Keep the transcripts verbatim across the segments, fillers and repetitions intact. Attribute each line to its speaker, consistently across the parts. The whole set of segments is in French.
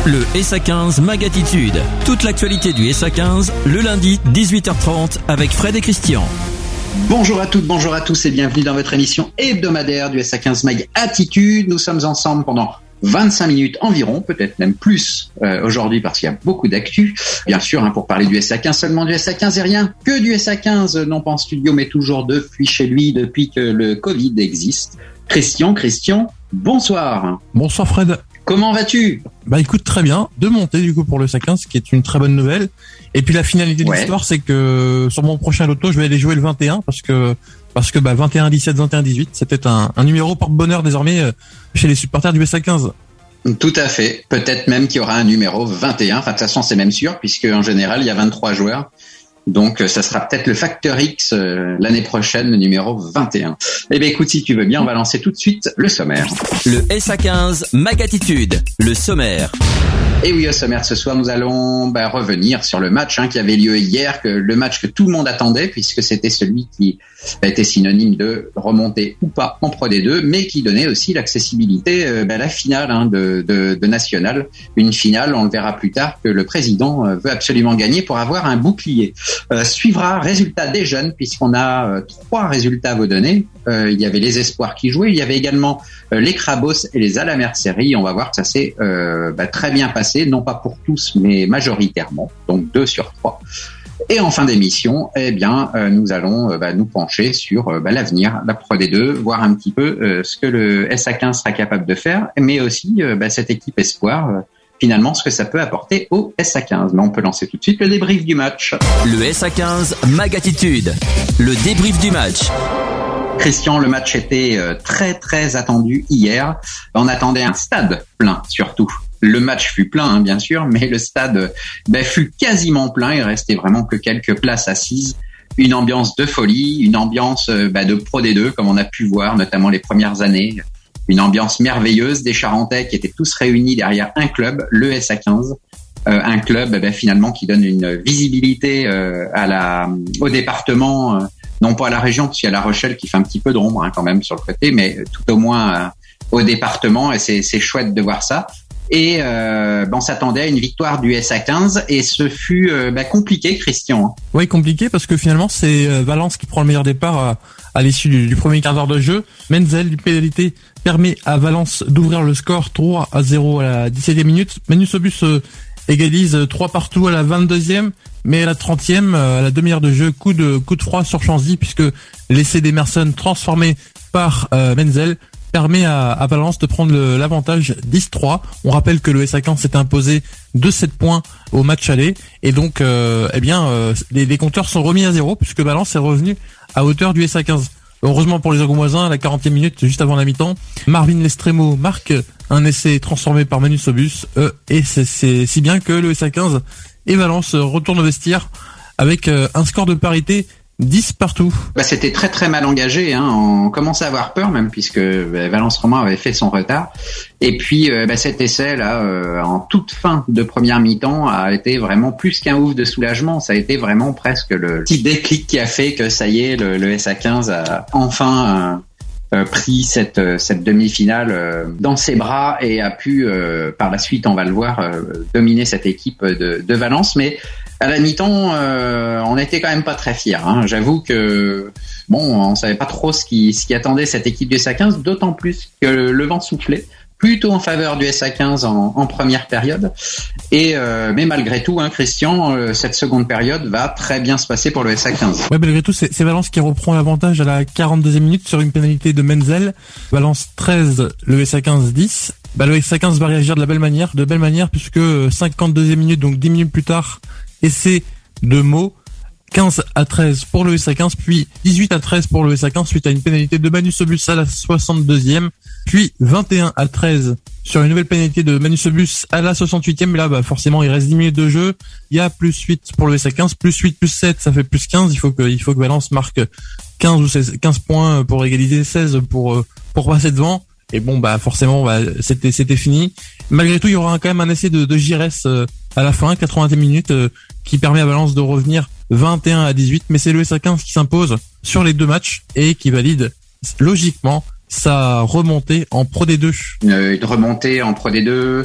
Speaker 1: Le S A quinze Mag Attitude. Toute l'actualité du S A quinze, le lundi, dix-huit heures trente, avec Fred et Christian.
Speaker 2: Bonjour à toutes, bonjour à tous et bienvenue dans votre émission hebdomadaire du S A quinze Mag Attitude. Nous sommes ensemble pendant vingt-cinq minutes environ, peut-être même plus euh, aujourd'hui parce qu'il y a beaucoup d'actu. Bien sûr, hein, pour parler du S A quinze, seulement du S A quinze et rien que du S A quinze, non pas en studio mais toujours depuis chez lui, depuis que le Covid existe. Christian, Christian, bonsoir.
Speaker 3: Bonsoir Fred.
Speaker 2: Comment vas-tu ?
Speaker 3: Bah écoute, très bien, de montée du coup pour le S A quinze, ce qui est une très bonne nouvelle. Et puis la finalité de ouais. l'histoire, c'est que sur mon prochain loto, je vais aller jouer le vingt et un parce que parce que bah vingt et un dix-sept, vingt et un dix-huit, c'était un, un numéro porte-bonheur désormais chez les supporters du S A quinze.
Speaker 2: Tout à fait. Peut-être même qu'il y aura un numéro vingt et un. Enfin, de toute façon, c'est même sûr puisque en général, il y a vingt-trois joueurs. Donc, ça sera peut-être le Facteur X euh, l'année prochaine, le numéro vingt et un. Eh bien, écoute, si tu veux bien, on va lancer tout de suite le sommaire.
Speaker 1: Le S A quinze Mag Attitude, le sommaire.
Speaker 2: Et oui, au sommaire ce soir, nous allons bah, revenir sur le match hein, qui avait lieu hier, que le match que tout le monde attendait, puisque c'était celui qui a été synonyme de remonter ou pas en Pro D deux, mais qui donnait aussi l'accessibilité euh, bah, à la finale hein, de, de, de National. Une finale, on le verra plus tard, que le président euh, veut absolument gagner pour avoir un bouclier. Euh, suivra résultat des jeunes, puisqu'on a euh, trois résultats à vous donner. Euh, il y avait les espoirs qui jouaient, il y avait également euh, les Crabos et les Alamercerie. On va voir que ça s'est euh, bah, très bien passé, non pas pour tous, mais majoritairement, donc deux sur trois. Et en fin d'émission, eh bien, euh, nous allons euh, bah, nous pencher sur euh, bah, l'avenir, la Pro D deux, voir un petit peu euh, ce que le S A quinze sera capable de faire, mais aussi euh, bah, cette équipe espoir, euh, finalement, ce que ça peut apporter au S A quinze. Mais on peut lancer tout de suite le débrief du match.
Speaker 1: Le S A quinze Mag Attitude, le débrief du match.
Speaker 2: Christian, le match était très très attendu hier. On attendait un stade plein surtout. Le match fut plein, hein, bien sûr, mais le stade ben, fut quasiment plein. Il restait vraiment que quelques places assises. Une ambiance de folie, une ambiance ben, de Pro D deux, comme on a pu voir, notamment les premières années. Une ambiance merveilleuse des Charentais qui étaient tous réunis derrière un club, le S A quinze. Euh, un club ben, finalement qui donne une visibilité euh, à la, au département, euh, non pas à la région, parce qu'il y a La Rochelle qui fait un petit peu d'ombre hein, quand même sur le côté, mais tout au moins euh, au département, et c'est, c'est chouette de voir ça. Et euh, ben, on s'attendait à une victoire du S A quinze et ce fut euh, ben, compliqué, Christian.
Speaker 3: Oui, compliqué parce que finalement c'est euh, Valence qui prend le meilleur départ à, à l'issue du, du premier quart d'heure de jeu. Menzel, du pénalité, permet à Valence d'ouvrir le score trois à zéro à la dix-septième minute. Manu Sobus euh, égalise trois partout à la vingt-deuxième, mais à la trentième, à la demi-heure de jeu, coup de coup de froid sur Chanzy, puisque l'essai d'Emerson transformé par euh, Menzel permet à, à Valence de prendre le, l'avantage dix trois. On rappelle que le S A quinze s'est imposé de sept points au match aller, et donc euh, eh bien euh, les, les compteurs sont remis à zéro, puisque Valence est revenu à hauteur du S A quinze. Heureusement pour les Angoumoisins, à la quarantième minute, juste avant la mi-temps, Marvin Lestremo marque un essai transformé par Manu Sobus, euh, et c'est, c'est si bien que le S A quinze et Valence retournent au vestiaire avec euh, un score de parité dix partout.
Speaker 2: Bah, c'était très très mal engagé, hein. On commençait à avoir peur même puisque bah, Valence Romain avait fait son retard. Et puis euh, bah, cet essai là, euh, en toute fin de première mi-temps, a été vraiment plus qu'un ouf de soulagement. Ça a été vraiment presque le petit déclic qui a fait que ça y est, le, le S A quinze a enfin euh, euh, pris cette cette demi-finale euh, dans ses bras et a pu euh, par la suite, on va le voir, euh, dominer cette équipe de, de Valence. Mais à la mi-temps, euh, on n'était quand même pas très fiers. Hein. J'avoue que bon, on savait pas trop ce qui, ce qui attendait cette équipe du S A quinze, d'autant plus que le, le vent soufflait plutôt en faveur du S A quinze en, en première période. Et euh, mais malgré tout, hein, Christian, euh, cette seconde période va très bien se passer pour le S A quinze.
Speaker 3: Ouais, malgré tout, c'est, c'est Valence qui reprend l'avantage à la quarante-deuxième minute sur une pénalité de Menzel. Valence treize, le S A quinze dix. Bah, le S A quinze va réagir de la belle manière, de belle manière, puisque cinquante-deuxième minute, donc dix minutes plus tard, essai de Meaux, quinze à treize pour le S A quinze, puis dix-huit à treize pour le S A quinze suite à une pénalité de Manu Sobus à la soixante-deuxième, puis vingt et un à treize sur une nouvelle pénalité de Manu Sobus à la soixante-huitième. Mais là, bah, forcément, il reste dix minutes de jeu. Il y a plus huit pour le S A quinze, plus huit, plus sept, ça fait plus quinze. Il faut que, il faut que Valence marque quinze ou seize, quinze points pour égaliser, seize pour, pour passer devant. Et bon, bah, forcément, bah, c'était, c'était fini. Malgré tout, il y aura quand même un essai de, de Giresse euh, à la fin, quatre-vingtième minute, euh, qui permet à Valence de revenir vingt et un à dix-huit. Mais c'est le S A quinze qui s'impose sur les deux matchs et qui valide logiquement sa remontée en Pro D deux.
Speaker 2: Une remontée en Pro D deux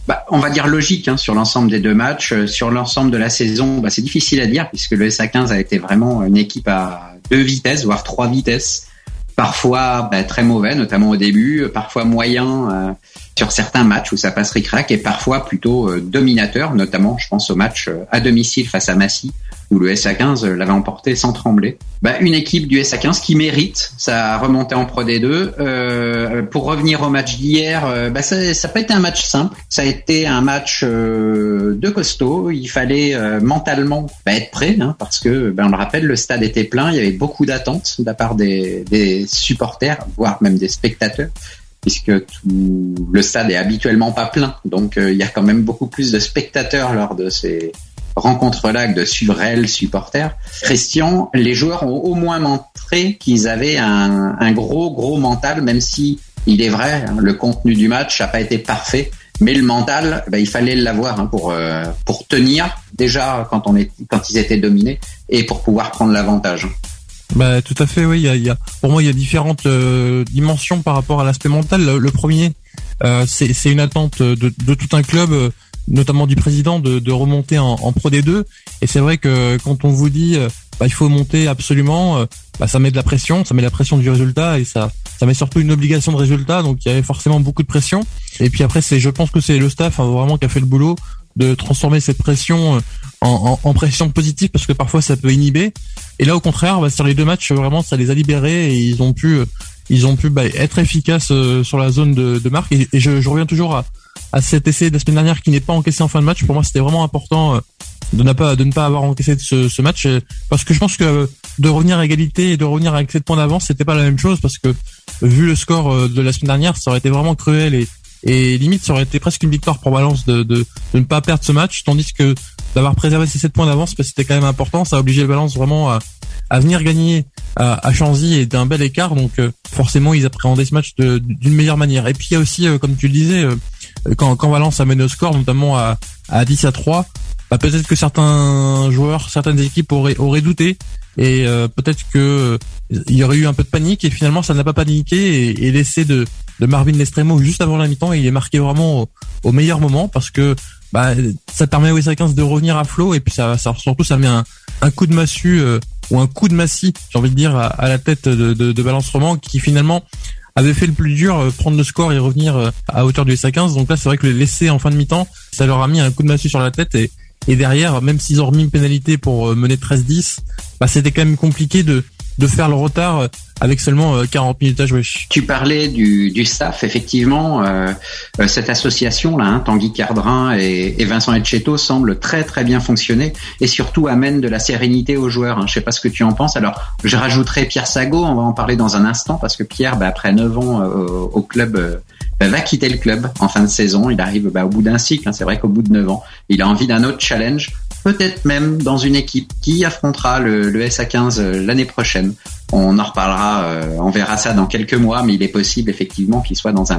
Speaker 2: Bah, on va dire logique hein, sur l'ensemble des deux matchs. Euh, sur l'ensemble de la saison, bah, c'est difficile à dire puisque le S A quinze a été vraiment une équipe à deux vitesses, voire trois vitesses. Parfois bah, très mauvais, notamment au début, parfois moyen euh, sur certains matchs où ça passe ric-rac, et parfois plutôt euh, dominateur, notamment je pense au match euh, à domicile face à Massy, où le S A quinze l'avait emporté sans trembler. Bah, une équipe du S A quinze qui mérite sa remontée en Pro D deux. Euh, pour revenir au match d'hier, euh, bah, ça n'a pas été un match simple, ça a été un match euh, de costaud. Il fallait euh, mentalement bah, être prêt, hein, parce que bah, on le rappelle, le stade était plein, il y avait beaucoup d'attentes de la part des, des supporters, voire même des spectateurs, puisque tout le stade est habituellement pas plein, donc euh, il y a quand même beaucoup plus de spectateurs lors de ces rencontres-là que de suivre réels supporters. Christian, les joueurs ont au moins montré qu'ils avaient un, un gros gros mental, même si il est vrai, hein, le contenu du match n'a pas été parfait, mais le mental, bah, il fallait l'avoir hein, pour euh, pour tenir déjà quand on est quand ils étaient dominés et pour pouvoir prendre l'avantage.
Speaker 3: Bah tout à fait, oui. Il y a, il y a pour moi il y a différentes euh, dimensions par rapport à l'aspect mental. Le, le premier, euh, c'est, c'est une attente de, de tout un club, euh, notamment du président, de, de remonter en, en Pro D deux. Et c'est vrai que quand on vous dit euh, bah, il faut monter absolument, euh, bah, ça met de la pression, ça met la pression du résultat et ça ça met surtout une obligation de résultat. Donc il y avait forcément beaucoup de pression. Et puis après c'est, je pense que c'est le staff hein, vraiment qui a fait le boulot de transformer cette pression en, en, en pression positive, parce que parfois ça peut inhiber. Et là au contraire, bah, sur les deux matchs vraiment ça les a libérés et ils ont pu ils ont pu bah, être efficaces euh, sur la zone de, de marque. Et, et je, je reviens toujours à, à cet essai de la semaine dernière qui n'est pas encaissé en fin de match. Pour moi c'était vraiment important euh, de ne pas de ne pas avoir encaissé ce, ce match, parce que je pense que de revenir à égalité et de revenir avec sept points d'avance c'était pas la même chose, parce que vu le score de la semaine dernière ça aurait été vraiment cruel et Et limite, ça aurait été presque une victoire pour Valence de, de, de ne pas perdre ce match, tandis que d'avoir préservé ces sept points d'avance, parce que c'était quand même important. Ça a obligé le Valence vraiment à, à venir gagner à, à Chanzy et d'un bel écart. Donc euh, forcément, ils appréhendaient ce match de, d'une meilleure manière. Et puis il y a aussi, euh, comme tu le disais, euh, quand, quand Valence a mené au score, notamment à, à dix à trois, bah, peut-être que certains joueurs, certaines équipes auraient, auraient douté. Et euh, peut-être que euh, il y aurait eu un peu de panique, et finalement ça n'a pas paniqué, et, et l'essai de de Marvin Lestremo juste avant la mi-temps, il est marqué vraiment au, au meilleur moment, parce que bah ça permet au S A quinze de revenir à flot, et puis ça, ça surtout ça met un, un coup de massue euh, ou un coup de massue, j'ai envie de dire, à, à la tête de, de, de Valence Roman, qui finalement avait fait le plus dur, euh, prendre le score et revenir euh, à hauteur du S A quinze. Donc là c'est vrai que l'essai en fin de mi-temps, ça leur a mis un coup de massue sur la tête, et et derrière, même s'ils ont remis une pénalité pour euh, mener treize dix, bah c'était quand même compliqué de de faire le retard avec seulement quarante minutes à jouer.
Speaker 2: Tu parlais du, du staff, effectivement, euh, cette association-là, hein, Tanguy Cardrin et, et Vincent Etcheto, semble très très bien fonctionner, et surtout amène de la sérénité aux joueurs. Hein. Je sais pas ce que tu en penses. Alors, je rajouterai Pierre Sago, on va en parler dans un instant, parce que Pierre, bah, après neuf ans euh, au club, euh, bah, va quitter le club en fin de saison. Il arrive bah, au bout d'un cycle, hein. C'est vrai qu'au bout de neuf ans, il a envie d'un autre challenge, peut-être même dans une équipe qui affrontera le, le S A quinze l'année prochaine. On en reparlera, euh, on verra ça dans quelques mois, mais il est possible effectivement qu'il soit dans un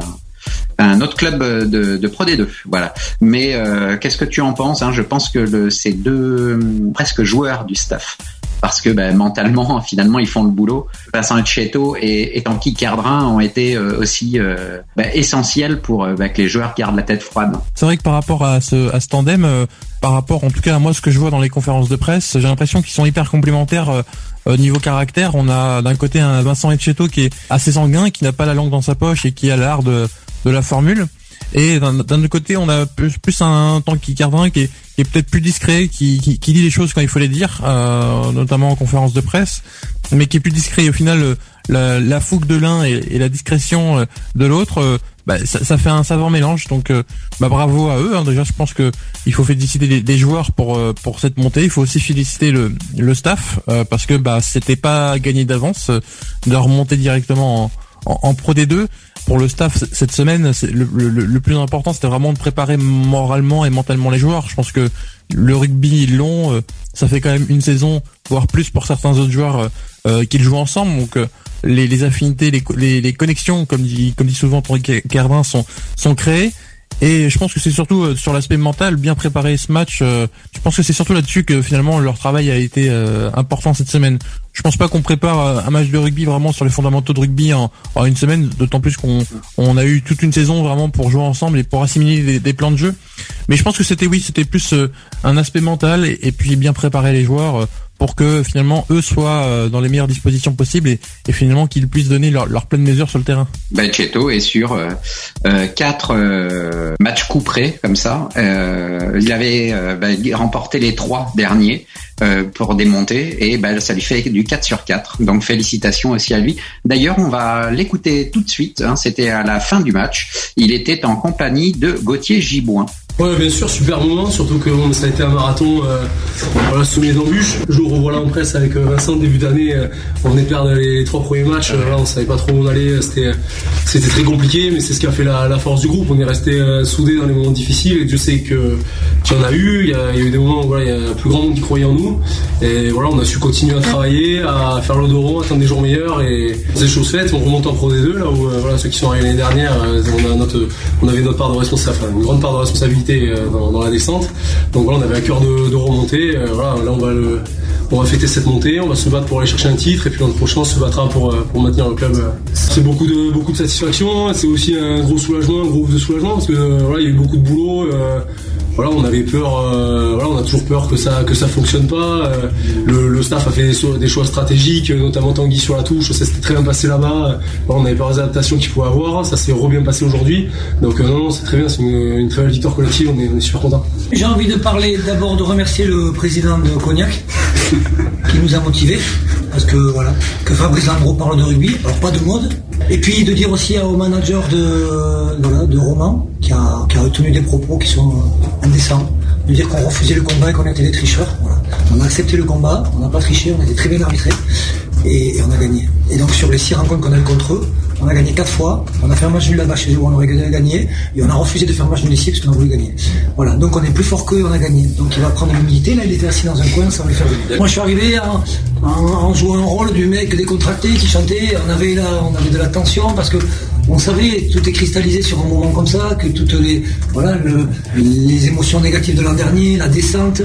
Speaker 2: un autre club de, de Pro D deux. Voilà. Mais euh, qu'est-ce que tu en penses, hein? Je pense que le, ces deux presque joueurs du staff, parce que bah, mentalement, finalement, ils font le boulot. Vincent Etcheto et, et Tanguy Cardrin ont été euh, aussi euh, bah, essentiels pour euh, bah, que les joueurs gardent la tête froide.
Speaker 3: C'est vrai que par rapport à ce, à ce tandem, euh, par rapport en tout cas à moi ce que je vois dans les conférences de presse, j'ai l'impression qu'ils sont hyper complémentaires euh, au niveau caractère. On a d'un côté un Vincent Etcheto qui est assez sanguin, qui n'a pas la langue dans sa poche et qui a l'art de, de la formule. Et d'un, d'un autre côté, on a plus, plus un Tanguy Cardrin qui est, qui est peut-être plus discret, qui, qui, qui dit les choses quand il faut les dire, euh, notamment en conférence de presse, mais qui est plus discret. Et au final, la, la fougue de l'un et, et la discrétion de l'autre, euh, bah, ça, ça fait un savant mélange. Donc, euh, bah, bravo à eux. Hein. Déjà, je pense que il faut féliciter les, les joueurs pour euh, pour cette montée. Il faut aussi féliciter le le staff euh, parce que bah c'était pas gagné d'avance euh, de remonter directement en, en, en Pro D deux. Pour le staff cette semaine, c'est le, le, le plus important, c'était vraiment de préparer moralement et mentalement les joueurs. Je pense que le rugby long, euh, ça fait quand même une saison, voire plus pour certains autres joueurs euh, qu'ils jouent ensemble. Donc euh, les, les affinités, les, les, les connexions, comme dit, comme dit souvent Tanguy Cardrin, sont, sont créées. Et je pense que c'est surtout euh, sur l'aspect mental, bien préparer ce match. Euh, je pense que c'est surtout là-dessus que finalement leur travail a été euh, important cette semaine. Je pense pas qu'on prépare un match de rugby vraiment sur les fondamentaux de rugby en, en une semaine, d'autant plus qu'on on a eu toute une saison vraiment pour jouer ensemble et pour assimiler des, des plans de jeu. Mais je pense que c'était oui, c'était plus euh, un aspect mental et, et puis bien préparer les joueurs euh, pour que finalement eux soient euh, dans les meilleures dispositions possibles et, et finalement qu'ils puissent donner leur, leur pleine mesure sur le terrain.
Speaker 2: Ben, Cheto est sur euh, euh, quatre euh, matchs couperés comme ça. Euh, il avait euh, ben, remporté les trois derniers euh, pour démonter et ben, ça lui fait du quatre sur quatre. Donc félicitations aussi à lui. D'ailleurs, on va l'écouter tout de suite. Hein, c'était à la fin du match. Il était en compagnie de Gauthier Giboin.
Speaker 4: Ouais, bien sûr, super moment, surtout que bon, ça a été un marathon euh, voilà, semé d'embûches. Je le revois là en presse avec Vincent, début d'année, euh, on venait de perdre les, les trois premiers matchs, euh, voilà, on savait pas trop où on allait, c'était, c'était très compliqué, mais c'est ce qui a fait la, la force du groupe. On est resté euh, soudés dans les moments difficiles et Dieu sait que qu'il y en a eu, il y a, il y a eu des moments où voilà, il y a un plus grand monde qui croyait en nous et voilà, on a su continuer à travailler, à faire le dos rond, attendre des jours meilleurs et c'est chose faite. On remonte en Pro D deux là où euh, voilà, ceux qui sont arrivés l'année dernière, euh, on, a notre, on avait notre part de responsabilité, enfin, une grande part de responsabilité Dans, dans la descente, donc voilà, on avait à cœur de, de remonter. Euh, voilà, là on va le, on va fêter cette montée, on va se battre pour aller chercher un titre et puis l'an prochain on se battra pour pour maintenir le club. C'est beaucoup de beaucoup de satisfaction, c'est aussi un gros soulagement, un gros de soulagement parce que euh, voilà, il y a eu beaucoup de boulot. Euh, Voilà, on avait peur, euh, voilà, on a toujours peur que ça que ça fonctionne pas. Euh, le, le staff a fait des, so- des choix stratégiques, notamment Tanguy sur la touche. Ça s'était très bien passé là-bas. Voilà, on avait peur des adaptations qu'il pouvait avoir. Ça s'est re bien passé aujourd'hui. Donc euh, non, non, c'est très bien. C'est une, une très belle victoire collective. On est, on est super contents.
Speaker 5: J'ai envie de parler d'abord de remercier le président de Cognac qui nous a motivés parce que voilà, que Fabrice Lambro parle de rugby, alors pas de mode. Et puis de dire aussi au manager de voilà, de Roman qui a qui a retenu des propos qui sont indécents, de dire qu'on refusait le combat et qu'on était des tricheurs. Voilà. On a accepté le combat, on n'a pas triché, on a été très bien arbitrés et, et on a gagné. Et donc sur les six rencontres qu'on a eu contre eux, on a gagné quatre fois, on a fait un match nul là-bas chez eux où on aurait gagné et on a refusé de faire un match nul ici parce qu'on a voulu gagner. Voilà, donc on est plus fort qu'eux et on a gagné. Donc il va prendre l'humilité, là il était assis dans un coin, ça va lui faire venir. Moi je suis arrivé en, en, en jouant un rôle du mec décontracté qui chantait, on avait là, on avait de la tension parce que on savait, tout est cristallisé sur un moment comme ça, que toutes les voilà le, les émotions négatives de l'an dernier, la descente,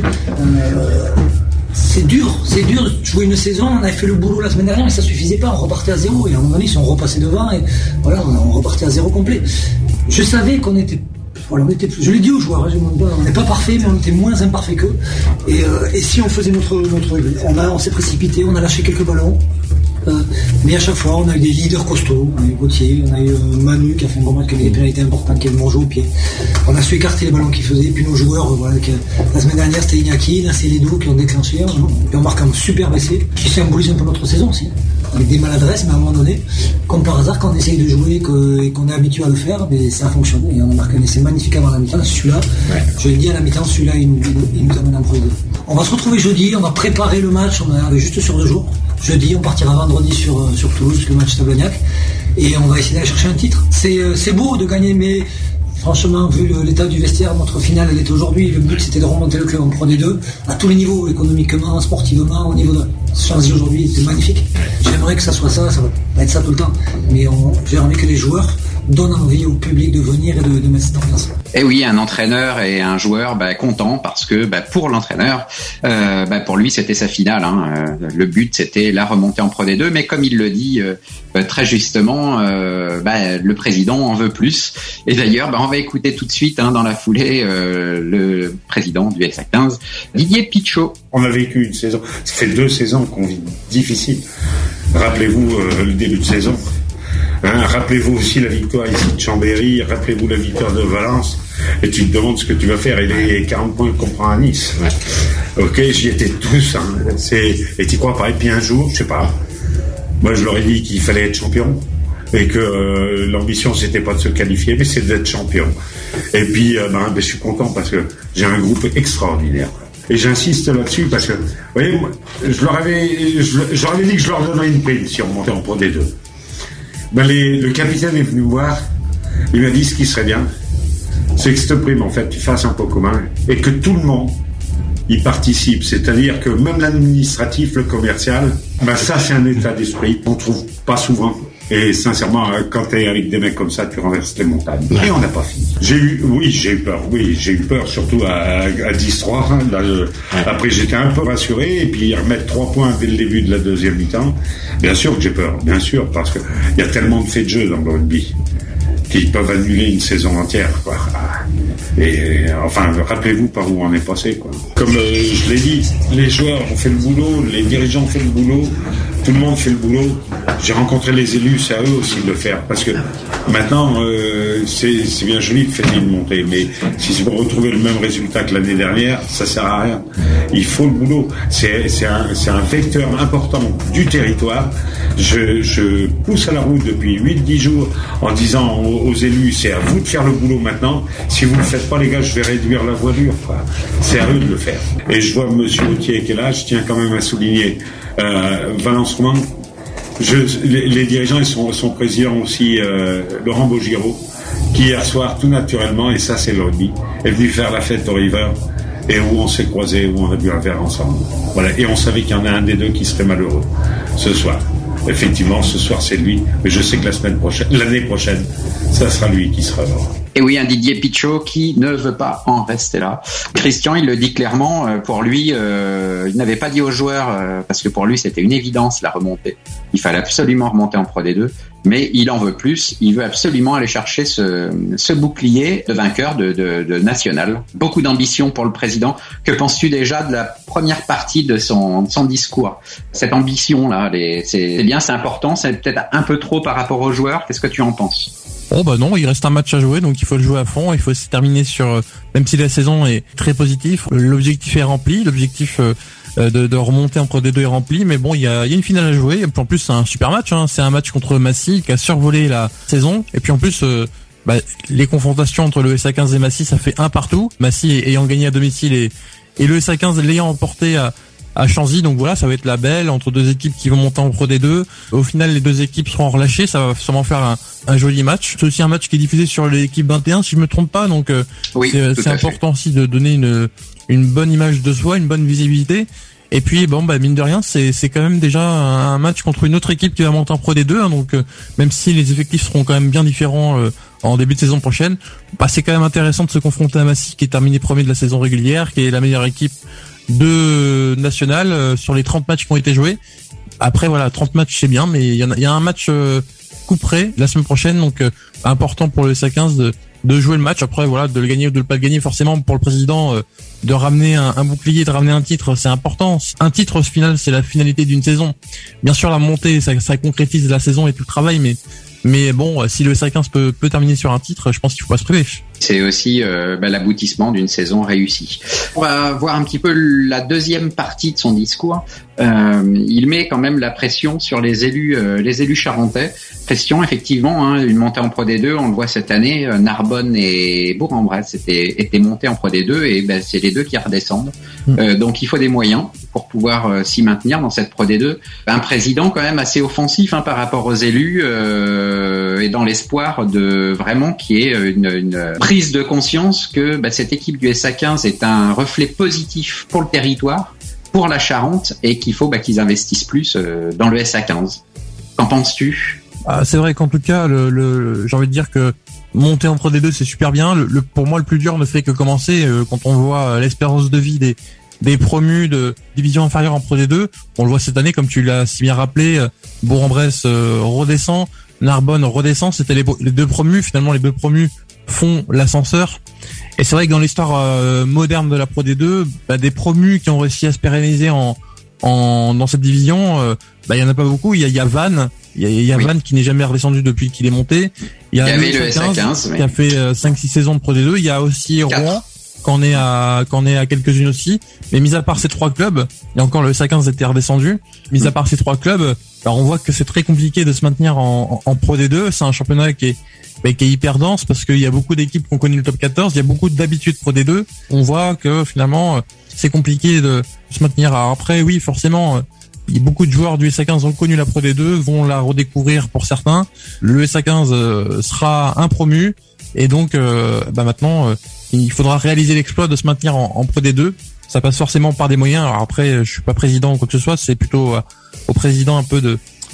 Speaker 5: euh, c'est dur, c'est dur de jouer une saison. On avait fait le boulot la semaine dernière, mais ça suffisait pas. On repartait à zéro et à un moment donné, ils sont repassés devant et voilà, on repartait à zéro complet. Je savais qu'on était, voilà, on était plus. Je l'ai dit aux joueurs, hein, on n'est pas parfait, mais on était moins imparfait qu'eux. Et, euh, et si on faisait notre notre, on a, on s'est précipité, on a lâché quelques ballons. Euh, mais à chaque fois, on a eu des leaders costauds. On a eu Gauthier, on a eu euh, Manu qui a fait un bon match, qui avait des pénalités importantes, qui avait bon jeu au pied. On a su écarter les ballons qu'ils faisaient. Et puis nos joueurs, euh, voilà, qui, la semaine dernière, c'était Iñaki, là c'est les deux qui ont déclenché. Hein, et on marque un super essai qui symbolise un peu notre saison aussi. Avec des maladresses, mais à un moment donné, comme par hasard, quand on essaye de jouer que, et qu'on est habitué à le faire, mais ça a fonctionné. Et on a marqué un essai magnifique avant la mi-temps. Celui-là, ouais. Je l'ai dit à la mi-temps, celui-là, il nous, il nous amène en Pro D deux. On va se retrouver jeudi, on va préparer le match, on est juste sur deux jours. Jeudi, on partira vendredi sur, sur Toulouse, le match Tablognac, et on va essayer d'aller chercher un titre. C'est, c'est beau de gagner, mais franchement, vu le, l'état du vestiaire, notre finale, elle est aujourd'hui. Le but, c'était de remonter le club en Pro D deux, à tous les niveaux, économiquement, sportivement, au niveau de Chanzy aujourd'hui, c'est magnifique. J'aimerais que ça soit ça, ça va pas être ça tout le temps, mais on, j'ai envie que les joueurs donnent envie au public de venir et de, de mettre cette ambiance.
Speaker 2: Et oui, un entraîneur et un joueur bah, content parce que bah, pour l'entraîneur, euh, bah, pour lui c'était sa finale. Hein. Euh, le but c'était la remontée en Pro D deux, mais comme il le dit euh, bah, très justement, euh, bah, le président en veut plus. Et d'ailleurs, bah, on va écouter tout de suite hein, dans la foulée euh, le président du S A quinze, Didier Pichot.
Speaker 6: On a vécu une saison, ça fait deux saisons qu'on vit difficile. Rappelez-vous euh, le début de saison. Hein, rappelez-vous aussi la victoire ici de Chambéry, rappelez-vous la victoire de Valence, et tu te demandes ce que tu vas faire, et les quarante points qu'on prend à Nice. Ouais. Ok, j'y étais tous, hein. C'est, et tu crois pareil, puis un jour, je sais pas, moi je leur ai dit qu'il fallait être champion, et que euh, l'ambition c'était pas de se qualifier, mais c'est d'être champion. Et puis, euh, ben, ben, je suis content parce que j'ai un groupe extraordinaire. Et j'insiste là-dessus parce que, vous voyez, moi, je leur avais, je, je leur avais dit que je leur donnerais une prime si on montait en Pro D deux. Ben les, le capitaine est venu me voir, il m'a dit ce qui serait bien, c'est que cette prime, en fait, tu fasses un pot commun et que tout le monde y participe. C'est-à-dire que même l'administratif, le commercial, ben ça, c'est un état d'esprit qu'on trouve pas souvent. Et sincèrement, quand t'es avec des mecs comme ça, tu renverses les montagnes. Et on n'a pas fini. J'ai eu, oui, j'ai eu peur. Oui, j'ai eu peur, surtout à, à dix trois. Là, euh, après, j'étais un peu rassuré. Et puis, remettre trois points dès le début de la deuxième mi-temps. Bien sûr que j'ai peur. Bien sûr, parce que il y a tellement de faits de jeu dans le rugby qui peuvent annuler une saison entière, quoi. Et enfin, rappelez-vous par où on est passé, quoi. Comme euh, je l'ai dit, les joueurs ont fait le boulot, les dirigeants ont fait le boulot, tout le monde fait le boulot. J'ai rencontré les élus, c'est à eux aussi de le faire, parce que maintenant, euh, c'est, c'est bien joli de faire une montée, mais si c'est pour retrouver le même résultat que l'année dernière, ça sert à rien. Il faut le boulot. C'est, c'est un, c'est un vecteur important du territoire. Je, je pousse à la roue depuis huit dix jours en disant aux, aux élus, c'est à vous de faire le boulot maintenant. Si vous ne le faites pas, les gars, je vais réduire la voilure, quoi. C'est à eux de le faire. Et je vois monsieur Autier qui est là, je tiens quand même à souligner, euh, Valence Roman. Je, les, les dirigeants et son, son président aussi, euh, Laurent Beaugiraud, qui hier soir, tout naturellement, et ça c'est le rugby, est venu faire la fête au River, et où on s'est croisés, où on a bu un verre ensemble. Voilà. Et on savait qu'il y en a un des deux qui serait malheureux ce soir. Effectivement, ce soir c'est lui, mais je sais que la semaine prochaine, l'année prochaine, ça sera lui qui sera heureux.
Speaker 2: Et oui, un Didier Pichot qui ne veut pas en rester là. Christian, il le dit clairement, pour lui, euh, il n'avait pas dit aux joueurs, euh, parce que pour lui c'était une évidence la remontée. Il fallait absolument remonter en Pro D deux, mais il en veut plus. Il veut absolument aller chercher ce, ce bouclier de vainqueur de, de, de national. Beaucoup d'ambition pour le président. Que penses-tu déjà de la première partie de son, de son discours? Cette ambition-là, les, c'est, c'est bien, c'est important, c'est peut-être un peu trop par rapport aux joueurs. Qu'est-ce que tu en penses?
Speaker 3: Oh bah non, il reste un match à jouer, donc il faut le jouer à fond. Il faut se terminer sur, même si la saison est très positive, l'objectif est rempli, l'objectif de, de remonter en Pro D deux est rempli. Mais bon, il y a, il y a une finale à jouer. Et puis en plus, c'est un super match. Hein. C'est un match contre Massy qui a survolé la saison. Et puis en plus, euh, bah, les confrontations entre le S A quinze et Massy, ça fait un partout. Massy ayant gagné à domicile et, et le S A quinze l'ayant emporté à à Chanzy, donc voilà, ça va être la belle entre deux équipes qui vont monter en Pro D deux. Au final, les deux équipes seront relâchées, ça va sûrement faire un, un joli match. C'est aussi un match qui est diffusé sur l'équipe vingt et un, si je me trompe pas, donc euh,
Speaker 2: oui,
Speaker 3: c'est, c'est important aussi de donner une une bonne image de soi, une bonne visibilité. Et puis bon, bah mine de rien, c'est c'est quand même déjà un match contre une autre équipe qui va monter en Pro D deux, hein, donc euh, même si les effectifs seront quand même bien différents euh, en début de saison prochaine, bah c'est quand même intéressant de se confronter à Massy, qui est terminé premier de la saison régulière, qui est la meilleure équipe de national euh, sur les trente matchs qui ont été joués. Après voilà, trente matchs c'est bien, mais il y, y a un match euh, coup près la semaine prochaine, donc euh, important pour le S A quinze de, de jouer le match. Après voilà, de le gagner ou de le pas le gagner, forcément pour le président euh, de ramener un, un bouclier, de ramener un titre, c'est important. Un titre au final, c'est la finalité d'une saison. Bien sûr la montée, ça, ça concrétise la saison et tout le travail, mais mais bon, si le S A quinze peut, peut terminer sur un titre, je pense qu'il faut pas se priver.
Speaker 2: C'est aussi euh, bah, l'aboutissement d'une saison réussie. On va voir un petit peu la deuxième partie de son discours. Euh, il met quand même la pression sur les élus, euh, les élus charentais. Pression, effectivement, hein, une montée en Pro D deux, on le voit cette année. Euh, Narbonne et Bourg-en-Bresse étaient, étaient montés en Pro D deux et ben, c'est les deux qui redescendent. Euh, donc il faut des moyens pour pouvoir euh, s'y maintenir dans cette Pro D deux. Un président quand même assez offensif hein, par rapport aux élus euh, et dans l'espoir de vraiment qu'il y ait une, une prise de conscience que bah, cette équipe du S A quinze est un reflet positif pour le territoire, pour la Charente, et qu'il faut bah, qu'ils investissent plus euh, dans le S A quinze. Qu'en penses-tu?
Speaker 3: Ah, c'est vrai qu'en tout cas, le, le, j'ai envie de dire que monter en Pro D deux, c'est super bien. Le, le, pour moi, le plus dur ne fait que commencer euh, quand on voit l'espérance de vie des, des promus de division inférieure en Pro D deux. On le voit cette année, comme tu l'as si bien rappelé, Bourg-en-Bresse euh, redescend, Narbonne redescend. C'était les, les deux promus. Finalement, les deux promus font l'ascenseur. Et c'est vrai que dans l'histoire euh, moderne de la Pro D deux, bah, des promus qui ont réussi à se pérenniser en, en dans cette division, euh, bah il y en a pas beaucoup. Il y a, il y a Vannes, il y a, il y a oui. Vannes qui n'est jamais redescendu depuis qu'il est monté. Il y a,
Speaker 2: il y avait le S A quinze
Speaker 3: qui a fait euh, cinq six saisons de Pro D deux. Il y a aussi Rouen qu'on est à qu'on est à quelques-unes aussi. Mais mis à part ces trois clubs, et encore le S A quinze était redescendu. Mis à part ces trois clubs, alors on voit que c'est très compliqué de se maintenir en, en, en Pro D deux. C'est un championnat qui est mais qui est hyper dense parce qu'il y a beaucoup d'équipes qui ont connu le top quatorze, il y a beaucoup d'habitudes Pro D deux. On voit que finalement c'est compliqué de se maintenir. Alors après oui, forcément, il y a beaucoup de joueurs du S A quinze ont connu la Pro D deux, vont la redécouvrir pour certains. Le S A quinze sera un promu et donc euh, bah maintenant il faudra réaliser l'exploit de se maintenir en, en Pro D deux. Ça passe forcément par des moyens. Alors après, je suis pas président ou quoi que ce soit, c'est plutôt au président un peu de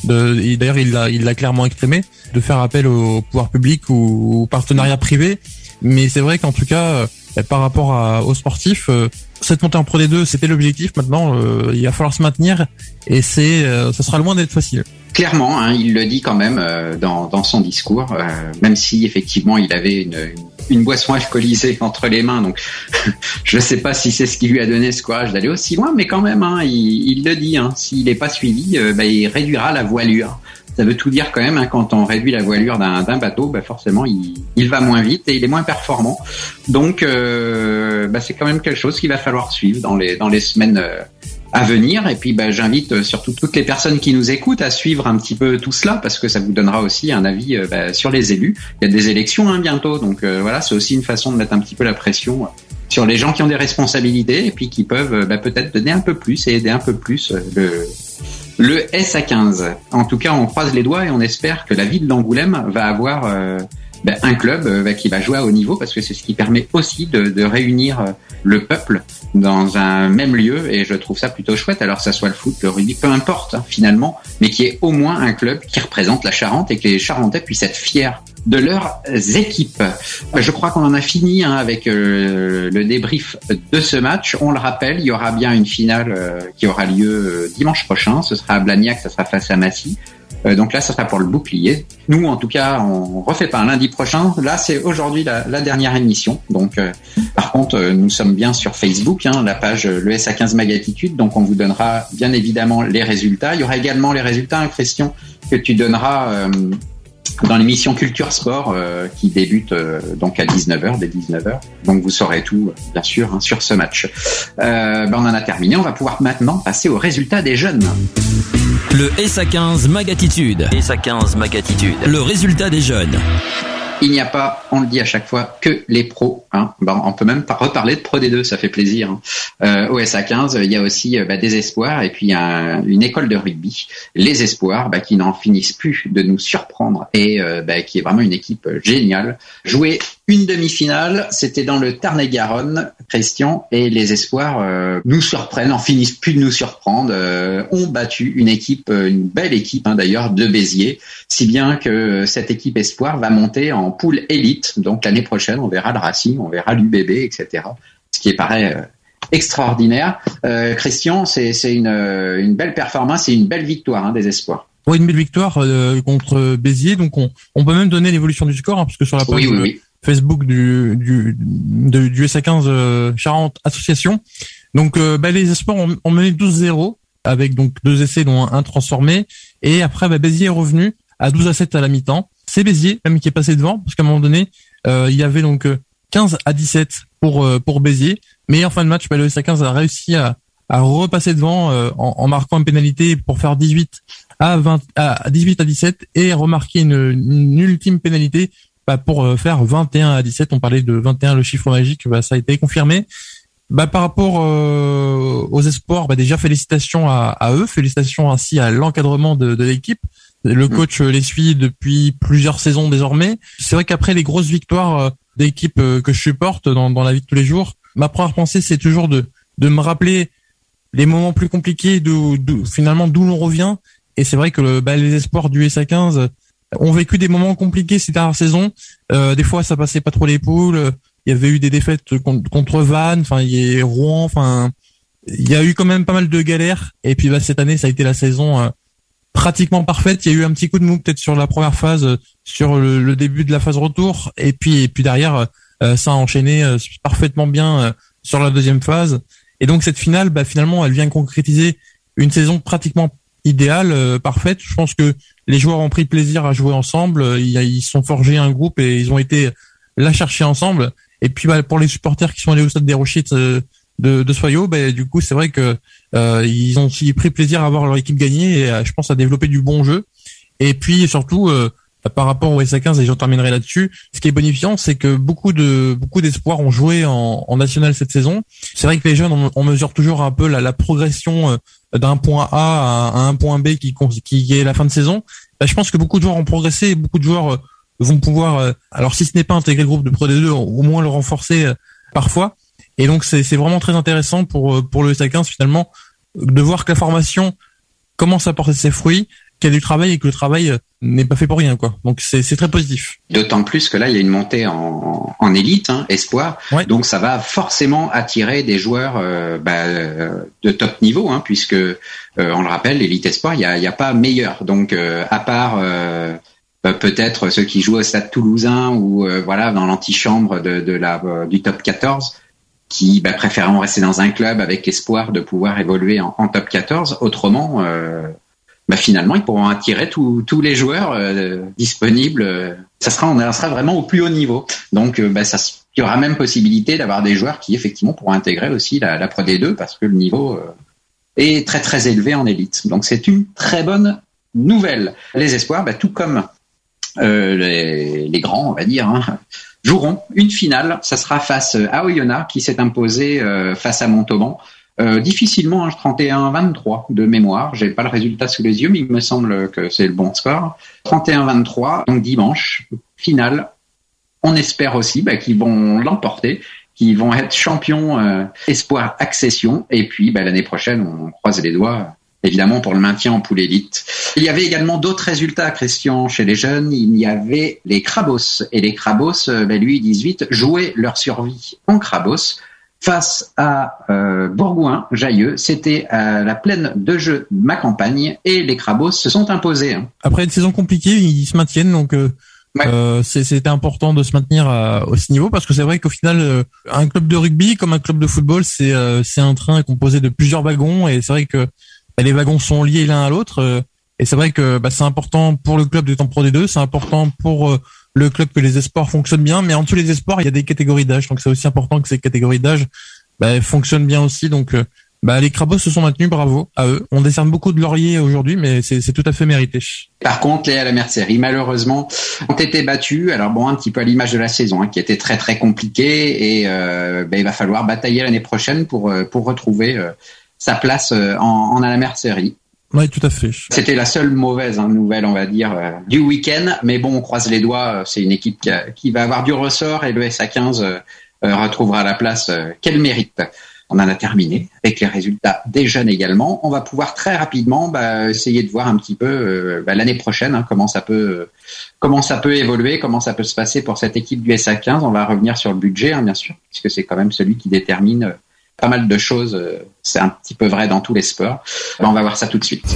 Speaker 3: De, et d'ailleurs, il l'a, il l'a clairement exprimé, de faire appel au pouvoir public ou au partenariat privé. Mais c'est vrai qu'en tout cas, euh, par rapport à, aux sportifs, euh, cette montée en Pro D deux, c'était l'objectif. Maintenant, euh, il va falloir se maintenir et c'est, euh, ça sera loin d'être facile.
Speaker 2: Clairement, hein, il le dit quand même euh, dans, dans son discours, euh, même si effectivement il avait une, une, une boisson alcoolisée entre les mains, donc je ne sais pas si c'est ce qui lui a donné ce courage d'aller aussi loin, mais quand même, hein, il, il le dit, hein, s'il n'est pas suivi, euh, bah, il réduira la voilure. Ça veut tout dire quand même, hein, quand on réduit la voilure d'un, d'un bateau, bah forcément il, il va moins vite et il est moins performant. Donc euh, bah, c'est quand même quelque chose qu'il va falloir suivre dans les dans les semaines euh, à venir. Et puis bah, j'invite surtout toutes les personnes qui nous écoutent à suivre un petit peu tout cela, parce que ça vous donnera aussi un avis euh, bah, sur les élus. Il y a des élections hein, bientôt, donc euh, voilà, c'est aussi une façon de mettre un petit peu la pression sur les gens qui ont des responsabilités et puis qui peuvent bah, peut-être donner un peu plus et aider un peu plus euh, le Le S A quinze. En tout cas, on croise les doigts et on espère que la ville d'Angoulême va avoir euh, ben, un club euh, ben, qui va jouer à haut niveau, parce que c'est ce qui permet aussi de, de réunir euh, le peuple dans un même lieu, et je trouve ça plutôt chouette. Alors que ça soit le foot, le rugby, peu importe hein, finalement, mais qu'il y ait au moins un club qui représente la Charente et que les Charentais puissent être fiers de leurs équipes. Je crois qu'on en a fini hein, avec euh, le débrief de ce match. On le rappelle, il y aura bien une finale euh, qui aura lieu euh, dimanche prochain. Ce sera à Blagnac, ça sera face à Massy. Euh, donc là, ça sera pour le bouclier. Nous, en tout cas, on refait pas un lundi prochain. Là, c'est aujourd'hui la, la dernière émission. Donc, euh, par contre, euh, nous sommes bien sur Facebook, hein, la page euh, le S A quinze Magatitude. Donc, on vous donnera bien évidemment les résultats. Il y aura également les résultats, hein, Christian, que tu donneras euh, dans l'émission Culture Sport euh, qui débute euh, donc à dix-neuf heures, dès dix-neuf heures. Donc vous saurez tout, euh, bien sûr, hein, sur ce match. Euh, ben on en a terminé. On va pouvoir maintenant passer aux résultats des jeunes.
Speaker 1: Le S A quinze Magatitude. S A quinze Magatitude. Le résultat des jeunes.
Speaker 2: Il n'y a pas, on le dit à chaque fois, que les pros. Hein. Ben, on peut même reparler de Pro D deux, ça fait plaisir. Hein. Euh, au S A quinze, il y a aussi bah, des espoirs et puis un, une école de rugby. Les espoirs bah, qui n'en finissent plus de nous surprendre et euh, bah, qui est vraiment une équipe géniale. Jouer une demi-finale, c'était dans le Tarn-et-Garonne, Christian, et les espoirs euh, nous surprennent, en finissent plus de nous surprendre, euh, ont battu une équipe, une belle équipe hein, d'ailleurs, de Béziers, si bien que cette équipe espoir va monter en poule élite. Donc l'année prochaine, on verra le Racing, on verra l'U B B, et cetera. Ce qui paraît euh, extraordinaire. Euh, Christian, c'est, c'est une, une belle performance et une belle victoire hein, des espoirs.
Speaker 3: Oui, une belle victoire euh, contre Béziers. Donc on, on peut même donner l'évolution du score, hein, parce que sur la page oui, oui, oui. Facebook du, du, du, du S A quinze euh, Charente Association. Donc euh, bah, les espoirs ont, ont mené douze zéro avec donc deux essais dont un transformé. Et après, bah, Béziers est revenu à douze à sept à la mi-temps. C'est Béziers même qui est passé devant, parce qu'à un moment donné, euh, il y avait donc quinze à dix-sept pour euh, pour Béziers. Mais en fin de match, bah, le S A quinze a réussi à, à repasser devant euh, en, en marquant une pénalité pour faire dix-huit à vingt à dix-huit à dix-sept et remarquer une, une ultime pénalité bah, pour faire vingt et un à dix-sept. On parlait de vingt et un, le chiffre magique, bah, ça a été confirmé. Bah, par rapport euh, aux espoirs, bah, déjà félicitations à, à eux, félicitations ainsi à l'encadrement de, de l'équipe. Le coach les suit depuis plusieurs saisons désormais. C'est vrai qu'après les grosses victoires d'équipes que je supporte dans, dans la vie de tous les jours, ma première pensée c'est toujours de, de me rappeler les moments plus compliqués, d'où, d'où, finalement d'où l'on revient. Et c'est vrai que le, bah, les espoirs du S A quinze ont vécu des moments compliqués ces dernières saisons. Euh, des fois ça passait pas trop les poules. Il y avait eu des défaites contre, contre Vannes, enfin il y a Rouen, enfin il y a eu quand même pas mal de galères. Et puis bah, cette année ça a été la saison euh, pratiquement parfaite. Il y a eu un petit coup de mou peut-être sur la première phase, sur le, le début de la phase retour, et puis et puis derrière euh, ça a enchaîné euh, parfaitement bien euh, sur la deuxième phase. Et donc cette finale, bah, finalement, elle vient concrétiser une saison pratiquement idéale, euh, parfaite. Je pense que les joueurs ont pris plaisir à jouer ensemble. Ils, ils sont forgés un groupe et ils ont été la chercher ensemble. Et puis bah, pour les supporters qui sont allés au stade des Rochers de, de, de Soyaux, bah, du coup c'est vrai que euh, ils ont aussi pris plaisir à voir leur équipe gagner et à, je pense à développer du bon jeu. Et puis surtout euh, par rapport au S A quinze, et j'en terminerai là-dessus, ce qui est bonifiant, c'est que beaucoup de beaucoup d'espoirs ont joué en, en national cette saison. C'est vrai que les jeunes, on, on mesure toujours un peu la, la progression d'un point A à, à un point B qui, qui est la fin de saison. Bah, je pense que beaucoup de joueurs ont progressé et beaucoup de joueurs vont pouvoir, alors si ce n'est pas intégrer le groupe de Pro D deux, au moins le renforcer parfois. Et donc c'est, c'est vraiment très intéressant pour pour le S A quinze finalement de voir que la formation commence à porter ses fruits qu'il y a du travail et que le travail n'est pas fait pour rien, quoi. Donc c'est, c'est très positif.
Speaker 2: D'autant plus que là, il y a une montée en, en élite, hein, espoir. Ouais. Donc ça va forcément attirer des joueurs euh, bah, de top niveau, hein, puisque euh, on le rappelle, l'élite espoir, il y a, il y a pas meilleur. Donc euh, à part euh, peut-être ceux qui jouent au Stade Toulousain ou euh, voilà dans l'antichambre de, de la euh, du top quatorze, qui bah, préféreront rester dans un club avec espoir de pouvoir évoluer en, en top quatorze. Autrement, euh, bah, finalement, ils pourront attirer tous tous les joueurs euh, disponibles. Ça sera, on sera vraiment au plus haut niveau. Donc, euh, bah, ça, il y aura même possibilité d'avoir des joueurs qui effectivement pourront intégrer aussi la, la Pro D deux parce que le niveau euh, est très très élevé en élite. Donc, c'est une très bonne nouvelle. Les espoirs, bah, tout comme euh, les, les grands, on va dire, hein, joueront une finale. Ça sera face à Oyonnax qui s'est imposé euh, face à Montauban. Euh, difficilement, hein, trente et un vingt-trois de mémoire. J'ai pas le résultat sous les yeux, mais il me semble que c'est le bon score. trente et un vingt-trois, donc dimanche, finale. On espère aussi bah, qu'ils vont l'emporter, qu'ils vont être champions euh, espoir accession. Et puis bah, l'année prochaine, on croise les doigts, évidemment, pour le maintien en poule élite. Il y avait également d'autres résultats, Christian, chez les jeunes. Il y avait les Crabos. Et les Crabos, bah, lui, dix-huit, jouaient leur survie en Crabos face à euh, Bourgoin-Jailleux. C'était à la plaine de jeu de ma campagne et les Crabos se sont imposés. Hein.
Speaker 3: Après une saison compliquée, ils se maintiennent, donc euh, ouais. euh, c'est, c'était important de se maintenir à, à ce niveau parce que c'est vrai qu'au final, euh, un club de rugby comme un club de football, c'est, euh, c'est un train composé de plusieurs wagons et c'est vrai que bah, les wagons sont liés l'un à l'autre euh, et c'est vrai que bah, c'est important pour le club d'être en Pro D deux, c'est important pour euh, le club que les espoirs fonctionnent bien, mais en dessous les espoirs, il y a des catégories d'âge, donc c'est aussi important que ces catégories d'âge bah, fonctionnent bien aussi. Donc euh, bah, les Crabos se sont maintenus, bravo à eux. On décerne beaucoup de lauriers aujourd'hui, mais c'est, c'est tout à fait mérité.
Speaker 2: Par contre, les à la Mercerie, malheureusement, ont été battus. Alors bon, un petit peu à l'image de la saison, hein, qui était très très compliquée, et euh, bah, il va falloir batailler l'année prochaine pour pour retrouver euh, sa place euh, en, en à la Mercerie.
Speaker 3: Oui, tout à fait.
Speaker 2: C'était la seule mauvaise hein, nouvelle, on va dire, euh, du week-end. Mais bon, on croise les doigts. Euh, c'est une équipe qui, a, qui va avoir du ressort et le S A quinze euh, euh, retrouvera la place euh, qu'elle mérite. On en a terminé avec les résultats des jeunes également. On va pouvoir très rapidement bah, essayer de voir un petit peu euh, bah, l'année prochaine hein, comment ça peut euh, comment ça peut évoluer, comment ça peut se passer pour cette équipe du S A quinze. On va revenir sur le budget, hein, bien sûr, puisque c'est quand même celui qui détermine euh, pas mal de choses, c'est un petit peu vrai dans tous les sports. On va voir ça tout de suite.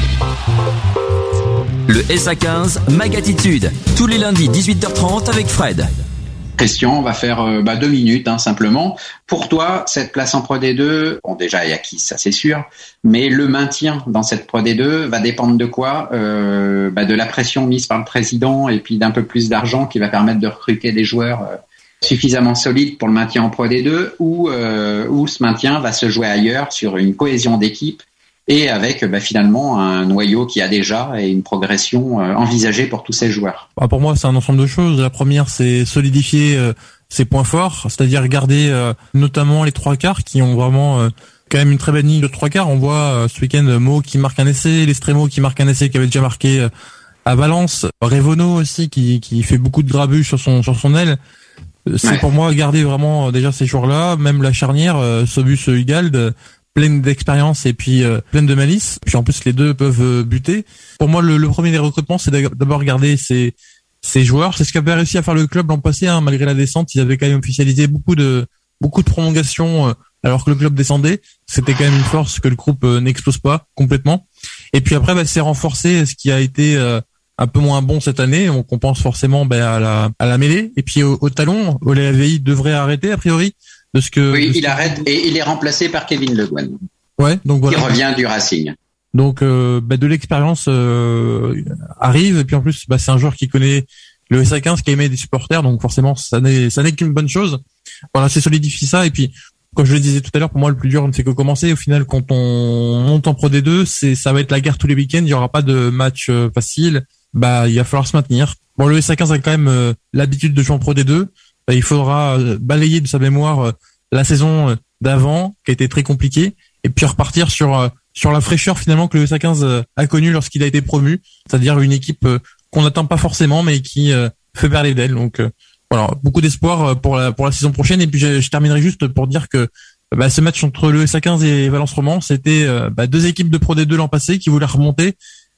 Speaker 1: Le S A quinze, Magatitude, tous les lundis dix-huit heures trente avec Fred.
Speaker 2: Christian, on va faire euh, bah, deux minutes hein, simplement. Pour toi, cette place en Pro D deux, bon déjà il y a qui, ça c'est sûr, mais le maintien dans cette Pro D deux va dépendre de quoi euh, bah, de la pression mise par le président et puis d'un peu plus d'argent qui va permettre de recruter des joueurs euh, suffisamment solide pour le maintien en Pro D deux ou euh, où ce maintien va se jouer ailleurs sur une cohésion d'équipe et avec bah, finalement un noyau qui a déjà et une progression euh, envisagée pour tous ces joueurs.
Speaker 3: Bah, pour moi, c'est un ensemble de choses. La première, c'est solidifier euh, ses points forts, c'est-à-dire garder euh, notamment les trois quarts qui ont vraiment euh, quand même une très belle ligne de trois quarts. On voit euh, ce week-end Mo qui marque un essai, l'Estremo qui marque un essai qui avait déjà marqué euh, à Valence, Revono aussi qui, qui fait beaucoup de grabuge sur son sur son aile. C'est ouais. Pour moi garder vraiment déjà ces joueurs-là, même la charnière, euh, Sobus Hugald, euh, pleine d'expérience et puis euh, pleine de malice. Puis en plus les deux peuvent euh, buter. Pour moi le, le premier des recrutements, c'est d'abord garder ces ces joueurs. C'est ce qu'avait réussi à faire le club l'an passé, hein, malgré la descente. Ils avaient quand même officialisé beaucoup de beaucoup de prolongations euh, alors que le club descendait. C'était quand même une force que le groupe euh, n'explose pas complètement. Et puis après, bah, c'est renforcer ce qui a été euh, un peu moins bon cette année. On pense forcément ben, à la à la mêlée et puis au, au talon. Olé Avéi devrait arrêter a priori de ce que.
Speaker 2: Oui,
Speaker 3: il
Speaker 2: ce arrête que... et il est remplacé par Kevin Le Guen.
Speaker 3: Ouais, donc voilà.
Speaker 2: Qui revient du Racing.
Speaker 3: Donc euh, ben, de l'expérience euh, arrive et puis en plus ben, c'est un joueur qui connaît le S A quinze, qui a aimé des supporters, donc forcément ça n'est ça n'est qu'une bonne chose. Voilà, c'est solidifier ça et puis. Comme je le disais tout à l'heure, pour moi, le plus dur ne fait que commencer. Au final, quand on monte en Pro D deux, c'est, ça va être la guerre tous les week-ends. Il y aura pas de match euh, facile. Bah, il va falloir se maintenir. Bon, le S A quinze a quand même euh, l'habitude de jouer en Pro D deux. Bah, il faudra euh, balayer de sa mémoire euh, la saison euh, d'avant, qui a été très compliquée, et puis repartir sur euh, sur la fraîcheur finalement que le S A quinze euh, a connue lorsqu'il a été promu, c'est-à-dire une équipe euh, qu'on n'attend pas forcément, mais qui euh, fait parler d'elle. Donc euh, voilà, beaucoup d'espoir pour la pour la saison prochaine. Et puis je, je terminerai juste pour dire que bah, ce match entre le S A quinze et Valence Roman, c'était euh, bah, deux équipes de Pro D deux l'an passé qui voulaient remonter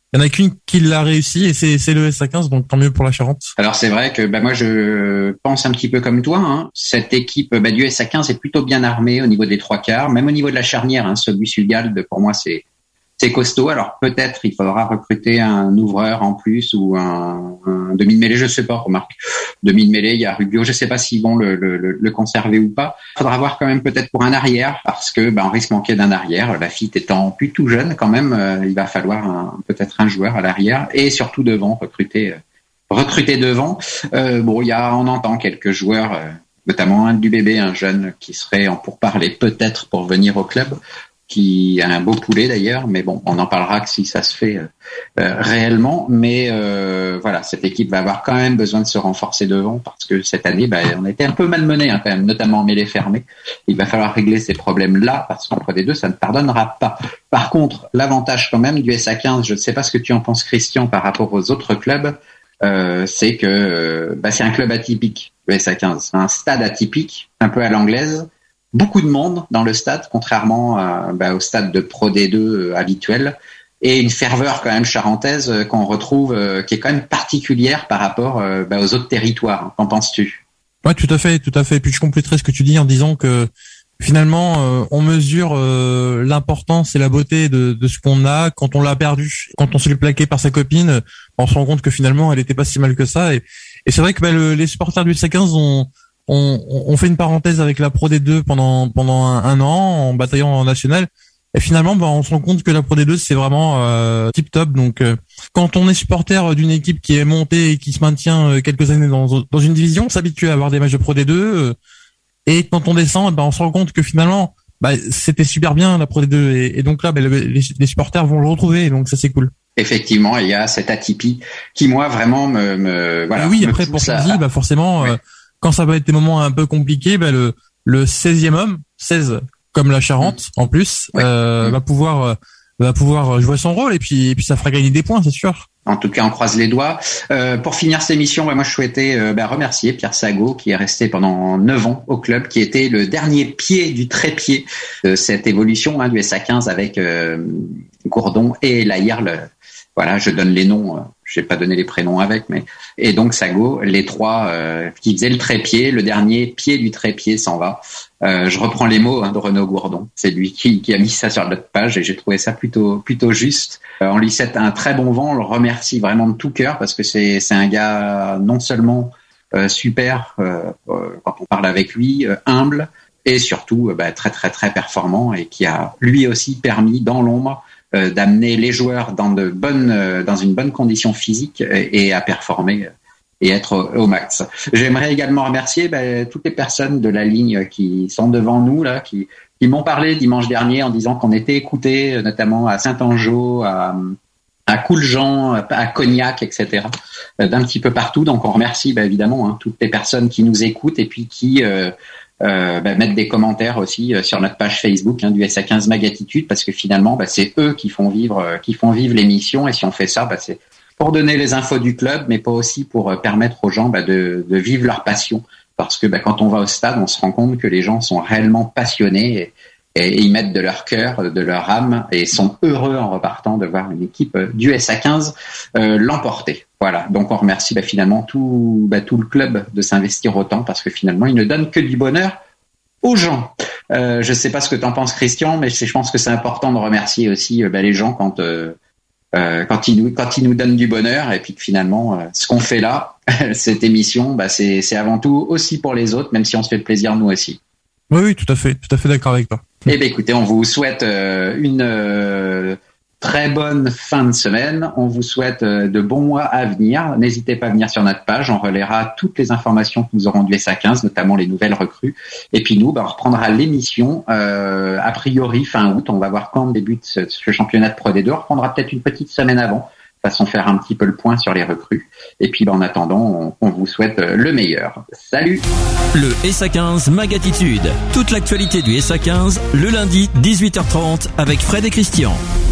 Speaker 3: Il y en a qu'une qui l'a réussi et c'est, c'est le S A quinze, donc tant mieux pour la Charente.
Speaker 2: Alors c'est vrai que bah moi je pense un petit peu comme toi. Hein. Cette équipe bah, du S A quinze est plutôt bien armée au niveau des trois quarts, même au niveau de la charnière. Hein, celui Sugalde, pour moi c'est c'est costaud. Alors peut-être il faudra recruter un ouvreur en plus ou un, un demi de mêlée, je sais pas. Remarque, demi de mêlée, il y a Rubio, je sais pas s'ils vont le, le, le conserver ou pas. Il faudra voir quand même peut-être pour un arrière parce que bah on risque de manquer d'un arrière. Lafitte étant plus tout jeune quand même, euh, il va falloir un, peut-être un joueur à l'arrière et surtout devant recruter euh, recruter devant. Euh, bon, il y a on entend quelques joueurs, euh, notamment un du bébé, un jeune qui serait en pourparlers peut-être pour venir au club, qui a un beau poulet d'ailleurs, mais bon, on en parlera que si ça se fait euh, euh, réellement. Mais euh, voilà, cette équipe va avoir quand même besoin de se renforcer devant parce que cette année, bah, on a été un peu malmenés hein, quand même, notamment en mêlée fermée. Il va falloir régler ces problèmes-là parce qu'en Pro D deux, ça ne pardonnera pas. Par contre, l'avantage quand même du S A quinze, je ne sais pas ce que tu en penses, Christian, par rapport aux autres clubs, euh, c'est que euh, bah, c'est un club atypique, le S A quinze, un stade atypique, un peu à l'anglaise. Beaucoup de monde dans le stade, contrairement à, bah, au stade de Pro D deux euh, habituel, et une ferveur quand même charentaise euh, qu'on retrouve, euh, qui est quand même particulière par rapport euh, bah, aux autres territoires. Qu'en penses-tu ?
Speaker 3: Ouais, tout à fait, tout à fait. Et puis je compléterai ce que tu dis en disant que finalement, euh, on mesure euh, l'importance et la beauté de, de ce qu'on a quand on l'a perdu. Quand on se l'est plaqué par sa copine, on se rend compte que finalement, elle était pas si mal que ça. Et, et c'est vrai que bah, le, les supporters du S A quinze ont On, on fait une parenthèse avec la Pro D deux pendant pendant un, un an en bataillant en national et finalement bah, on se rend compte que la Pro D deux c'est vraiment euh, tip top. Donc euh, quand on est supporter d'une équipe qui est montée et qui se maintient euh, quelques années dans dans une division, on s'habitue à avoir des matchs de Pro D deux euh, et quand on descend bah, on se rend compte que finalement bah, c'était super bien la Pro D deux et, et donc là bah, les, les supporters vont le retrouver, donc ça c'est cool.
Speaker 2: Effectivement, il y a cette atypie qui moi vraiment me, me voilà.
Speaker 3: Et oui,
Speaker 2: me
Speaker 3: après pour
Speaker 2: ça
Speaker 3: Sandy, bah forcément
Speaker 2: ouais.
Speaker 3: euh, quand ça va être des moments un peu compliqués, bah le le seizième homme, seize comme la Charente mmh. en plus, ouais. euh, mmh. va pouvoir va pouvoir jouer son rôle et puis et puis ça fera gagner des points, c'est sûr.
Speaker 2: En tout cas, on croise les doigts. Euh, pour finir cette émission, bah, moi je souhaitais euh, bah, remercier Pierre Sago qui est resté pendant neuf ans au club, qui était le dernier pied du trépied de cette évolution hein, du S A quinze avec euh, Gourdon et Lahirle. Voilà, je donne les noms. Euh, je n'ai pas donné les prénoms avec, mais et donc Sago, les trois euh, qui faisaient le trépied, le dernier pied du trépied s'en va. Euh, je reprends les mots hein, de Renaud Gourdon. C'est lui qui, qui a mis ça sur notre page et j'ai trouvé ça plutôt plutôt juste. Euh, on lui souhaite un très bon vent. On le remercie vraiment de tout cœur parce que c'est c'est un gars non seulement euh, super euh, euh, quand on parle avec lui, euh, humble et surtout euh, bah, très très très performant et qui a lui aussi permis dans l'ombre euh, d'amener les joueurs dans de bonnes euh, dans une bonne condition physique et, et à performer et être au, au max. J'aimerais également remercier bah, toutes les personnes de la ligne qui sont devant nous là, qui qui m'ont parlé dimanche dernier en disant qu'on était écoutés, notamment à Saint-Angeau, à à Couljean, à Cognac, et cetera, d'un petit peu partout. Donc on remercie bah, évidemment hein, toutes les personnes qui nous écoutent et puis qui euh, euh, bah, mettent des commentaires aussi euh, sur notre page Facebook hein, du S A quinze Mag Attitude, parce que finalement bah, c'est eux qui font vivre euh, qui font vivre l'émission et si on fait ça, bah, c'est pour donner les infos du club, mais pas aussi pour euh, permettre aux gens bah, de, de vivre leur passion. Parce que bah, quand on va au stade, on se rend compte que les gens sont réellement passionnés et, et ils mettent de leur cœur, de leur âme et sont heureux en repartant de voir une équipe du S A quinze euh, l'emporter. Voilà, donc on remercie bah, finalement tout, bah, tout le club de s'investir autant parce que finalement, ils ne donnent que du bonheur aux gens. Euh, je ne sais pas ce que tu en penses, Christian, mais je pense que c'est important de remercier aussi bah, les gens quand... Euh, Euh, quand ils nous quand ils nous donnent du bonheur et puis que finalement euh, ce qu'on fait là cette émission bah c'est c'est avant tout aussi pour les autres même si on se fait plaisir nous aussi.
Speaker 3: Oui oui tout à fait tout à fait d'accord avec toi.
Speaker 2: Eh ben écoutez on vous souhaite euh, une euh, très bonne fin de semaine, on vous souhaite euh, de bons mois à venir, n'hésitez pas à venir sur notre page, on relaiera toutes les informations que nous aurons du S A quinze, notamment les nouvelles recrues et puis nous bah, on reprendra l'émission euh, a priori fin août, on va voir quand débute ce, ce championnat de Pro D deux, on reprendra peut-être une petite semaine avant, façon faire un petit peu le point sur les recrues et puis bah, en attendant on, on vous souhaite le meilleur. Salut.
Speaker 1: Le S A quinze Mag Attitude, toute l'actualité du S A quinze le lundi dix-huit heures trente avec Fred et Christian.